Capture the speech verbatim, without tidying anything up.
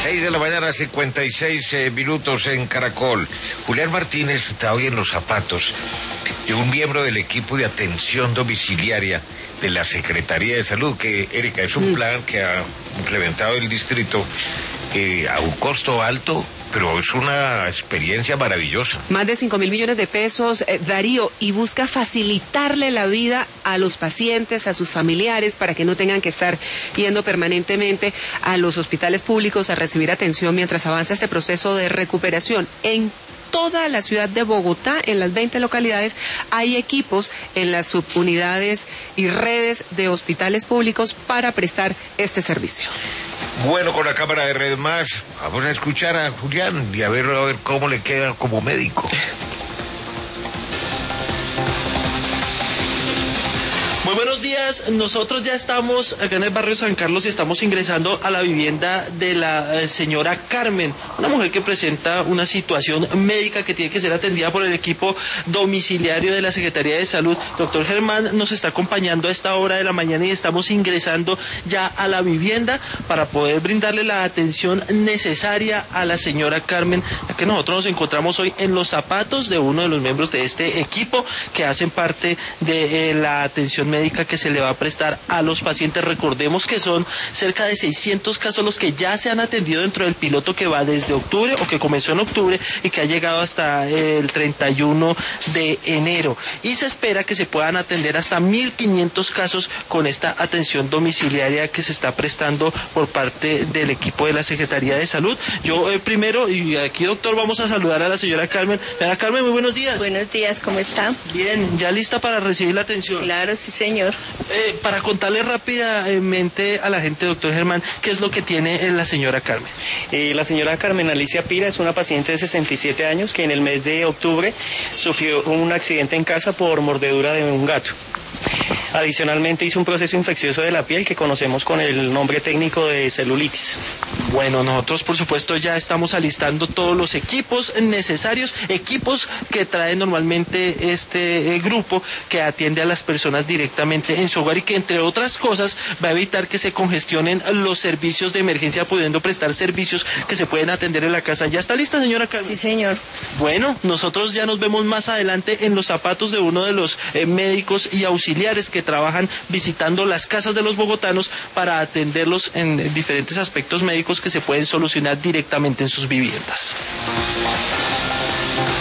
seis de la mañana, cincuenta y seis eh, minutos en Caracol. Julián Martínez está hoy en los zapatos de un miembro del equipo de atención domiciliaria de la Secretaría de Salud, que, Erika, es un plan que ha implementado el distrito eh, a un costo alto, pero es una experiencia maravillosa. Más de cinco mil millones de pesos, eh, Darío, y busca facilitarle la vida a los pacientes, a sus familiares, para que no tengan que estar yendo permanentemente a los hospitales públicos a recibir atención mientras avanza este proceso de recuperación. En toda la ciudad de Bogotá, en las veinte localidades, hay equipos en las subunidades y redes de hospitales públicos para prestar este servicio. Bueno, con la cámara de Red Más, vamos a escuchar a Julián y a ver, a ver cómo le queda como médico. Muy buenos días, nosotros ya estamos acá en el barrio San Carlos y estamos ingresando a la vivienda de la eh, señora Carmen, una mujer que presenta una situación médica que tiene que ser atendida por el equipo domiciliario de la Secretaría de Salud. Doctor Germán nos está acompañando a esta hora de la mañana y estamos ingresando ya a la vivienda para poder brindarle la atención necesaria a la señora Carmen, ya que nosotros nos encontramos hoy en los zapatos de uno de los miembros de este equipo que hacen parte de eh, la atención médica que se le va a prestar a los pacientes. Recordemos que son cerca de seiscientos casos los que ya se han atendido dentro del piloto que va desde octubre o que comenzó en octubre y que ha llegado hasta el treinta y uno de enero. Y se espera que se puedan atender hasta mil quinientos casos con esta atención domiciliaria que se está prestando por parte del equipo de la Secretaría de Salud. Yo eh, primero, y aquí doctor, vamos a saludar a la señora Carmen. Señora Carmen, muy buenos días. Buenos días, ¿cómo está? Bien, ¿ya lista para recibir la atención? Claro, sí, señor. Eh, para contarle rápidamente a la gente, doctor Germán, ¿qué es lo que tiene la señora Carmen? Eh, la señora Carmen Alicia Pira es una paciente de sesenta y siete años que en el mes de octubre sufrió un accidente en casa por mordedura de un gato. Adicionalmente hizo un proceso infeccioso de la piel que conocemos con el nombre técnico de celulitis. Bueno, nosotros por supuesto ya estamos alistando todos los equipos necesarios, equipos que trae normalmente este eh, grupo que atiende a las personas directamente en su hogar y que entre otras cosas va a evitar que se congestionen los servicios de emergencia, pudiendo prestar servicios que se pueden atender en la casa. ¿Ya está lista, señora Carmen? Sí, señor. Bueno, nosotros ya nos vemos más adelante en los zapatos de uno de los eh, médicos y auxiliares que trabajan visitando las casas de los bogotanos para atenderlos en diferentes aspectos médicos que se pueden solucionar directamente en sus viviendas.